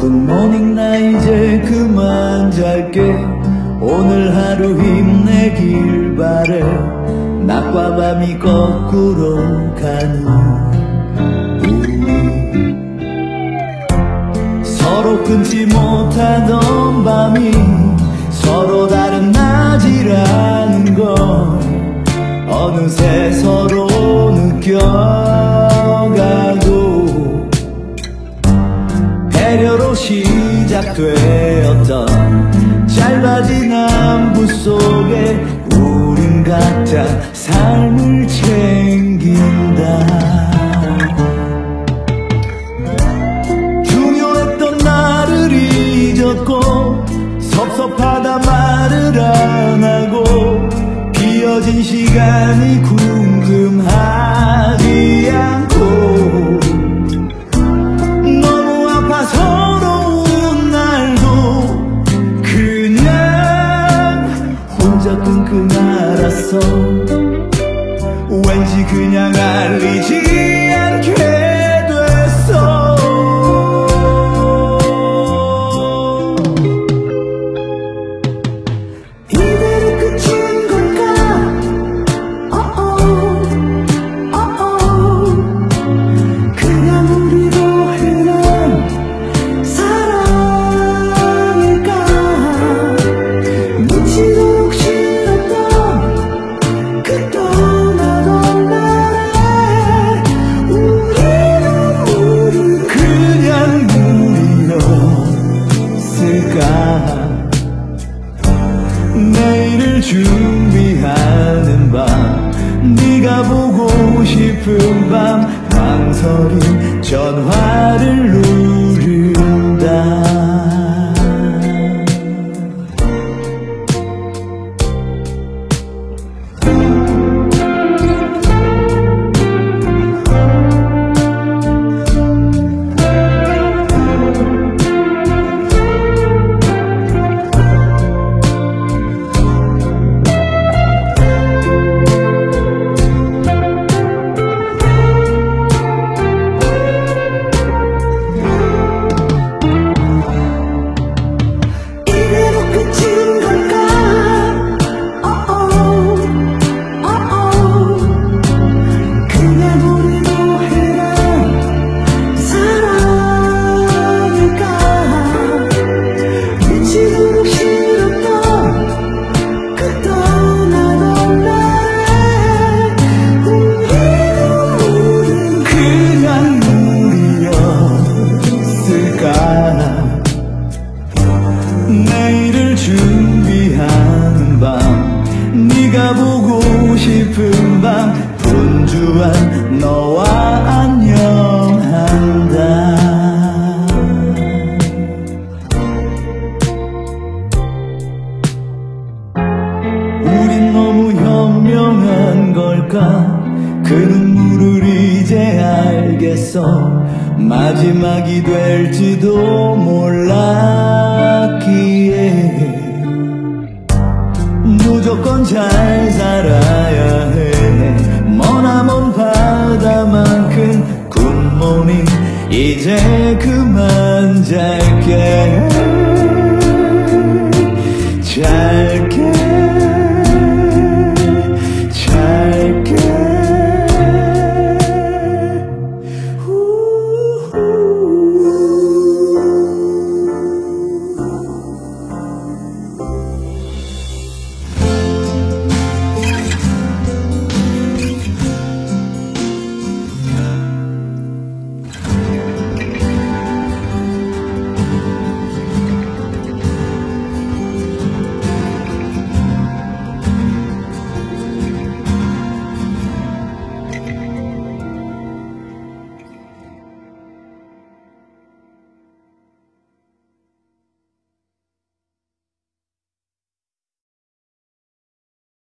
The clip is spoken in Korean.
굿모닝 나 이제 그만 잘게. 오늘 하루 힘내길 바래. 낮과 밤이 거꾸로 가는 우리, 서로 끊지 못하던 밤이 서로 다른 낮이라는 걸 어느새 서로 느껴가고, 배려로 시작되었던 짧아진 안부 속에 우린 각자 삶을 챙긴다. 중요했던 나를 잊었고 섭섭하다 말을 안 하고 비어진 시간이 궁금하지 않고 너무 아파 서러운 날도 그냥 혼자 끙끙 앓았어. 왠지 그냥 알리지 않게 됐어. 이대로 끝인 걸까? 그냥 우리도 흔한 사랑일까? 미치도록 싫었던 그 떠나던 날에 우리는 그냥 우리였을까? 내일을 준비하는 밤, 네가 보고 싶은 밤, 망설임 전화를 누른다. 내일을 준비하는 밤, 네가 보고 싶은 밤, 분주한 너와 안녕한다. 우린 너무 현명한 걸까? 그 눈물을 이제 알겠어. 마지막이 될지도 몰랐기에 무조건 잘 살아야 해. 머나먼 바다만큼 굿모닝 이제 그만 잘